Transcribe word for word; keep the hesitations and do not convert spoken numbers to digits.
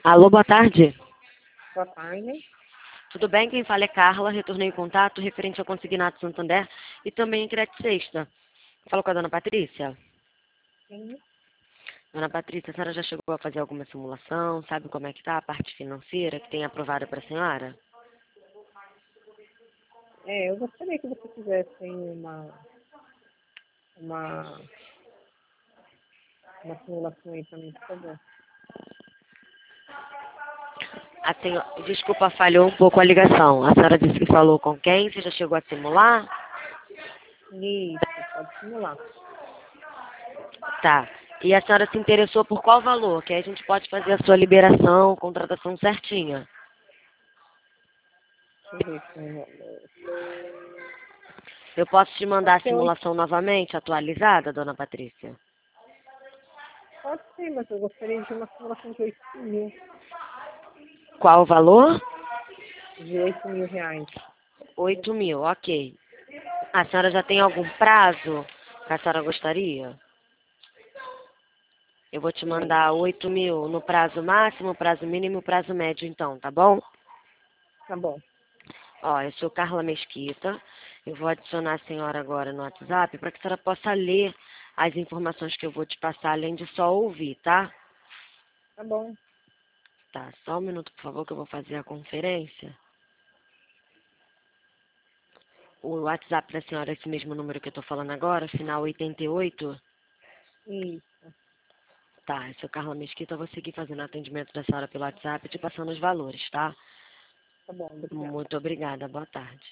Alô, boa tarde. Boa tarde. Tudo bem? Quem fala é Carla. Retornei o contato referente ao Consignato Santander e também em crédito sexta. Falo com a dona Patrícia. Sim. Dona Patrícia, a senhora já chegou a fazer alguma simulação? Sabe como é que está a parte financeira que tem aprovada para a senhora? É, eu gostaria que você fizesse uma, uma, uma simulação aí para mim, por favor. A senhora... Desculpa, falhou um pouco a ligação. A senhora disse que falou com quem? Você já chegou a simular? Isso, pode simular. Tá. E a senhora se interessou por qual valor? Que aí a gente pode fazer a sua liberação, contratação certinha. Deixa eu ver aqui um valor. Eu posso te mandar Pode a ser oito. simulação novamente, atualizada, dona Patrícia? Pode ser, mas eu gostaria de uma simulação de oito mil. Qual o valor? De oito mil reais. Oito mil, ok. A senhora já tem algum prazo que a senhora gostaria? Eu vou te Tem. mandar oito mil no prazo máximo, prazo mínimo e prazo médio, então, tá bom? Tá bom. Ó, eu sou Carla Mesquita. Eu vou adicionar a senhora agora no WhatsApp para que a senhora possa ler as informações que eu vou te passar, além de só ouvir, tá? Tá bom. Tá, só um minuto, por favor, que eu vou fazer a conferência. O WhatsApp da senhora é esse mesmo número que eu tô falando agora, final oitenta e oito? Isso. Tá, eu sou Carla Mesquita, eu vou seguir fazendo atendimento da senhora pelo WhatsApp e te passando os valores, tá? Tá bom, obrigada. Muito obrigada, boa tarde.